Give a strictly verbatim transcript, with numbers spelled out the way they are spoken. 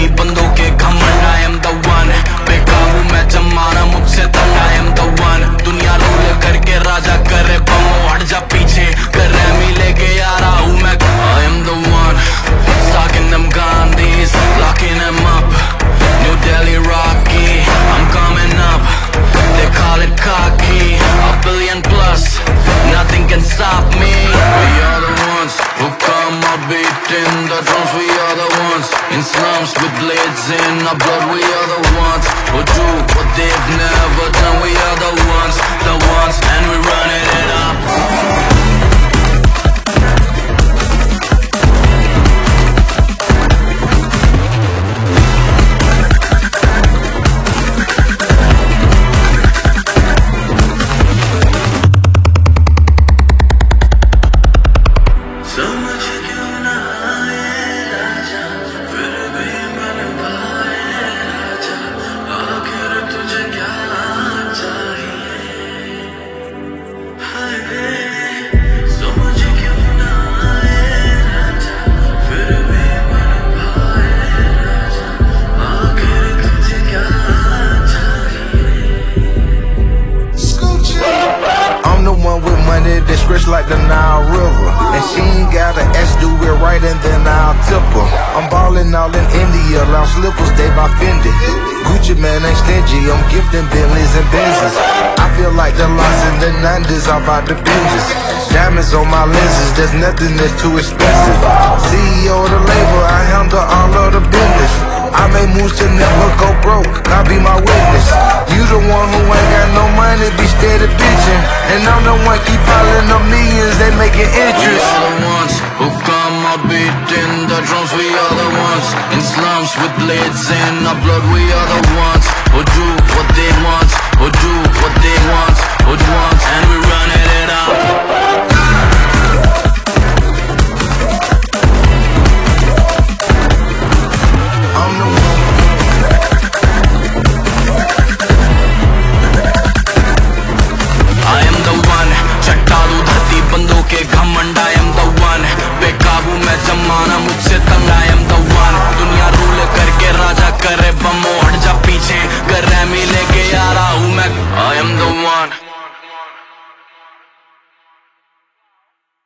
नहीं बंदों के घमंड I am the one, बेकाबू मैं जमाना मुझसे तंग I am the one, दुनिया रोल करके राजा करे बमो हट जा पीछे कर रैमी लेके आ रहा हूँ मैं I am the one, stalking them Gandhis, locking them up, New Delhi Rocky, I'm coming up, they call it cocky, a billion plus, nothing can stop me. We are the ones who come up beating the drums. We are the ones in slums with blades in our blood. We are the ones who do what they've never done. We are the ones, the ones, and we're running it up. Like the Nile River, and she ain't got an S, do it right and then I'll tip her. I'm ballin' all in India, loud slippers, they by Fendi. Gucci man ain't stingy, I'm gifting Bentleys and Benzes. I feel like the loss in the nineties, I'm about the binges. Diamonds on my lenses, there's nothing that's too expensive. C E O of the label, I handle all of the business. I make moves to never go broke, God be my witness. You the one who ain't got no money, be steady bitching. And I'm the one keep piling up millions, they making interest. We are the ones who come up beating the drums. We are the ones in slums with blades in our blood. We are the ones who do